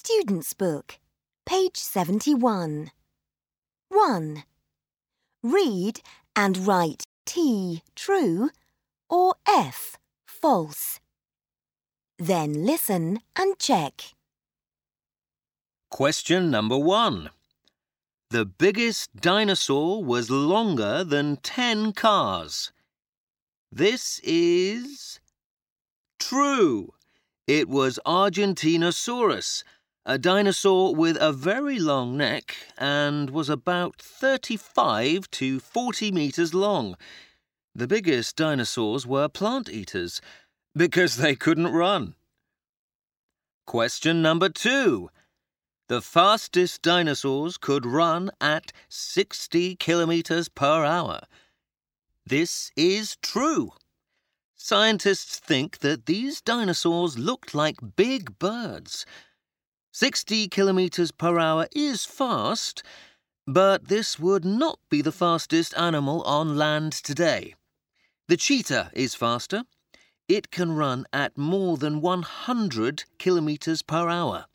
Student's Book, page 71. 1. Read and write T, true, or F, false. Then listen and check. Question number 1. The biggest dinosaur was longer than 10 cars. This is true. It was Argentinosaurus, a dinosaur with a very long neck and was about 35 to 40 meters long. The biggest dinosaurs were plant eaters because they couldn't run. Question number 2. The fastest dinosaurs could run at 60 kilometers per hour. This is true. Scientists think that these dinosaurs looked like big birds. 60 kilometers per hour is fast, but this would not be the fastest animal on land today. The cheetah is faster. It can run at more than 100 kilometers per hour.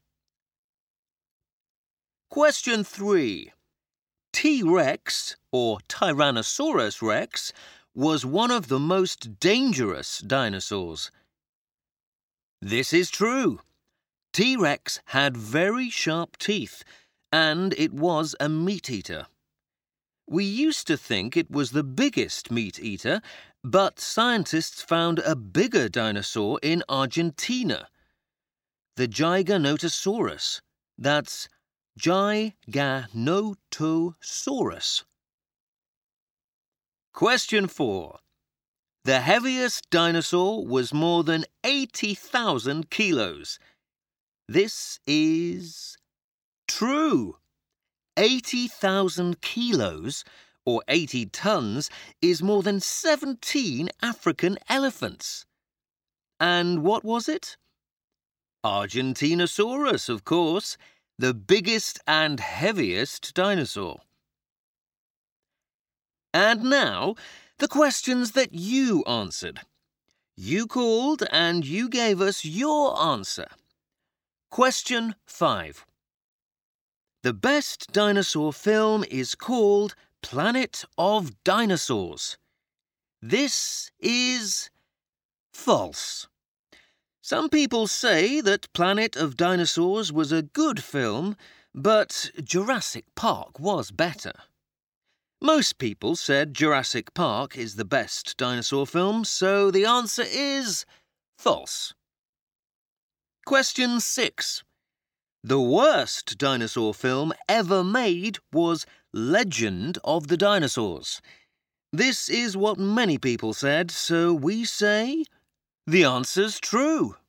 Question 3. T-Rex, or Tyrannosaurus Rex, was one of the most dangerous dinosaurs. This is true. T-Rex had very sharp teeth, and it was a meat-eater. We used to think it was the biggest meat-eater, but scientists found a bigger dinosaur in Argentina. The Giganotosaurus. That's Giganotosaurus. Question 4. The heaviest dinosaur was more than 80,000 kilos. This is true. 80,000 kilos, or 80 tons, is more than 17 African elephants. And what was it? Argentinosaurus, of course, the biggest and heaviest dinosaur. And now, the questions that you answered. You called and you gave us your answer. Question 5. The best dinosaur film is called Planet of Dinosaurs. This is false. Some people say that Planet of Dinosaurs was a good film, but Jurassic Park was better. Most people said Jurassic Park is the best dinosaur film, so the answer is false. Question 6. The worst dinosaur film ever made was Legend of the Dinosaurs. This is what many people said, so we say the answer's true.